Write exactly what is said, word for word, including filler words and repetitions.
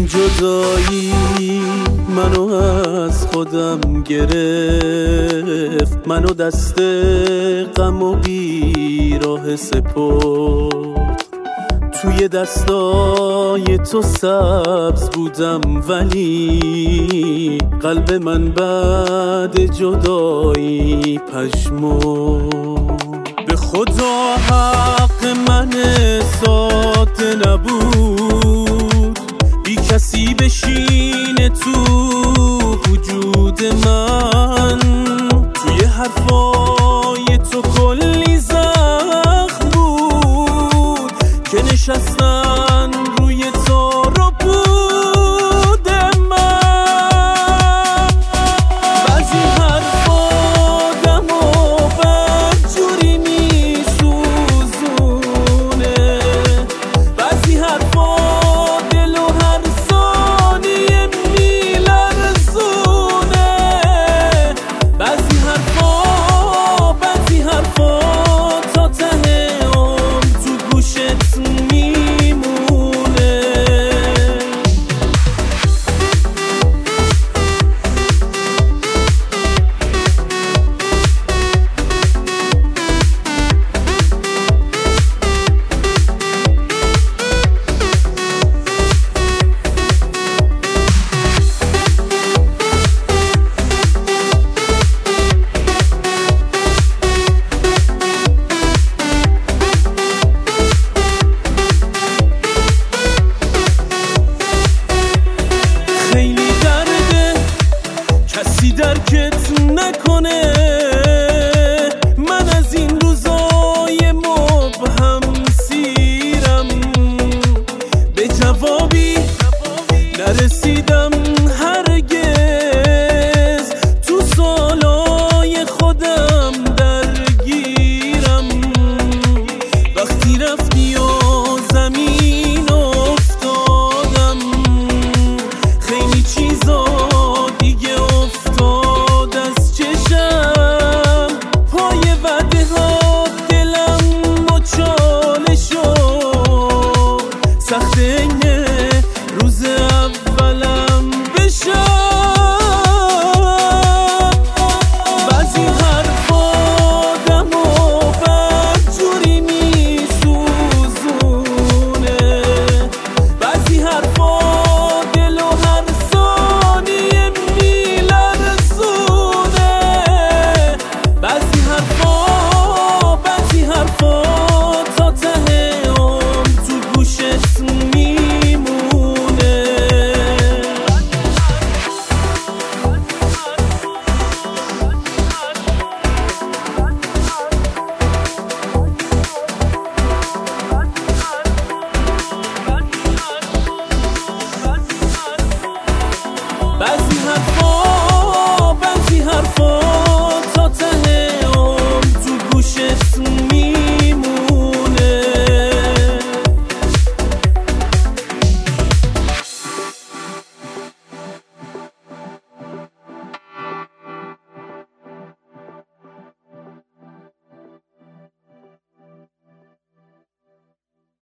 جدایی منو از خودم گرفت، منو دست غم و بیراه سپرد. توی دستای تو سبز بودم ولی قلب من بعد جدایی پژمرد. به خدا حق من ساده نبود بی کسی بشینه تو وجود من. توی حرفای تو کلی زخم بود که نشستن روی تارو بود من. بعضی حرفا دمو بدجوری میسوزونه، بعضی حرفا دلو هر ثانیه میلرزونه، بعضی حرفا بعضی حرفا تا ته عمر تو گوشت میمونه. خیلی درده کسی درکت نکنه، من از این روزای مبهم سیرم، به جوابی نرسیدم هرگز، تو سالای خودم درگیرم. وقتی رفتی